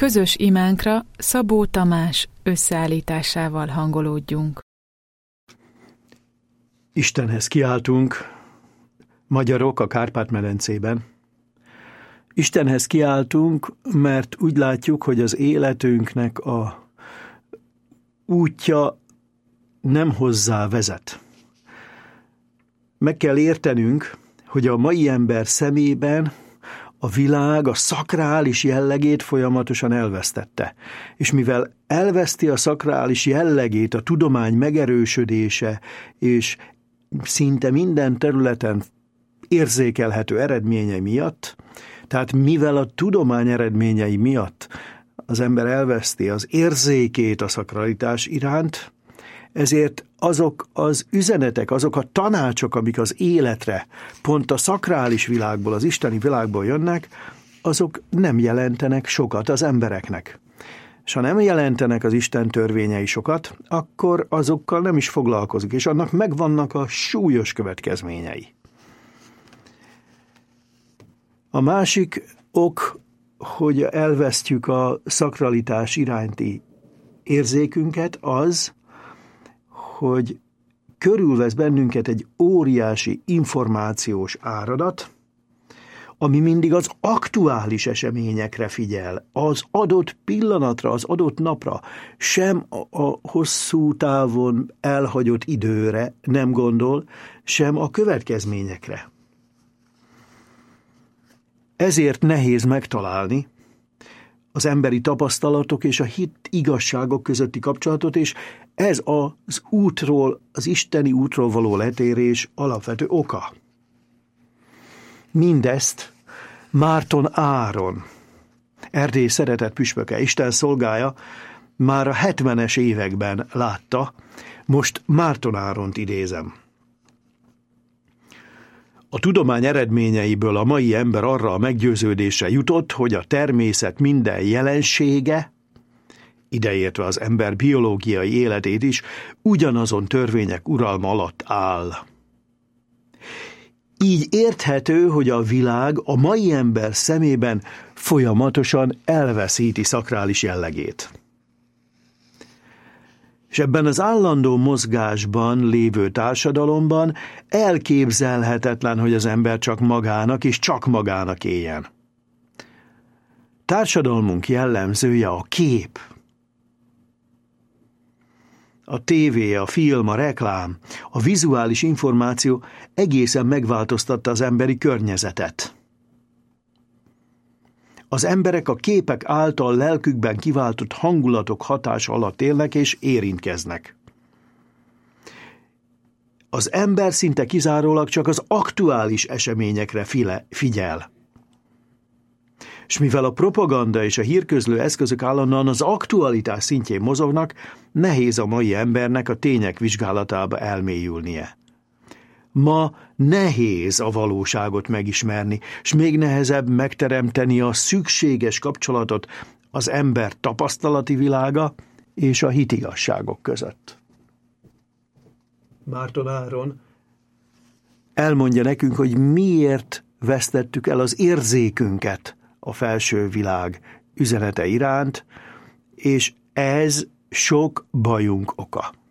Közös imánkra Szabó Tamás összeállításával hangolódjunk. Istenhez kiáltunk, magyarok a Kárpát-medencében. Istenhez kiáltunk, mert úgy látjuk, hogy az életünknek a útja nem hozzá vezet. Meg kell értenünk, hogy a mai ember szemében a világ a szakrális jellegét folyamatosan elvesztette. És mivel elveszti a szakrális jellegét a tudomány megerősödése és szinte minden területen érzékelhető eredményei miatt, tehát mivel a tudomány eredményei miatt az ember elveszti az érzékét a szakralitás iránt, ezért azok az üzenetek, azok a tanácsok, amik az életre pont a szakrális világból, az isteni világból jönnek, azok nem jelentenek sokat az embereknek. És ha nem jelentenek az Isten törvényei sokat, akkor azokkal nem is foglalkozik, és annak megvannak a súlyos következményei. A másik ok, hogy elvesztjük a szakralitás iránti érzékünket, az, hogy körülvesz bennünket egy óriási információs áradat, ami mindig az aktuális eseményekre figyel, az adott pillanatra, az adott napra, sem a hosszú távon elhagyott időre nem gondol, sem a következményekre. Ezért nehéz megtalálni az emberi tapasztalatok és a hit igazságok közötti kapcsolatot, és ez az útról, az isteni útról való letérés alapvető oka. Mindezt Márton Áron, Erdély szeretett püspöke, Isten szolgája, már a 70-es években látta, most Márton Áront idézem. A tudomány eredményeiből a mai ember arra a meggyőződésre jutott, hogy a természet minden jelensége, ideértve az ember biológiai életét is, ugyanazon törvények uralma alatt áll. Így érthető, hogy a világ a mai ember szemében folyamatosan elveszíti szakrális jellegét. És ebben az állandó mozgásban lévő társadalomban elképzelhetetlen, hogy az ember csak magának és csak magának éljen. Társadalmunk jellemzője a kép. A tévé, a film, a reklám, a vizuális információ egészen megváltoztatta az emberi környezetet. Az emberek a képek által lelkükben kiváltott hangulatok hatása alatt élnek és érintkeznek. Az ember szinte kizárólag csak az aktuális eseményekre figyel. És mivel a propaganda és a hírközlő eszközök állandóan az aktualitás szintjén mozognak, nehéz a mai embernek a tények vizsgálatába elmélyülnie. Ma nehéz a valóságot megismerni, és még nehezebb megteremteni a szükséges kapcsolatot az ember tapasztalati világa és a hitigasságok között. Márton Áron elmondja nekünk, hogy miért vesztettük el az érzékünket a felső világ üzenete iránt, és ez sok bajunk oka.